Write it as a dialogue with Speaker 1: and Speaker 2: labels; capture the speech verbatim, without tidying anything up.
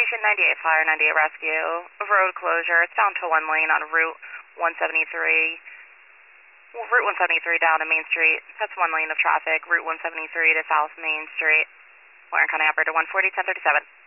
Speaker 1: Station ninety-eight Fire, ninety-eight Rescue. Road closure. It's down to one lane on Route one seventy-three. Well, Route one seventy-three down to Main Street. That's one lane of traffic. Route one seventy-three to South Main Street. Warren County Operator one forty, ten thirty-seven.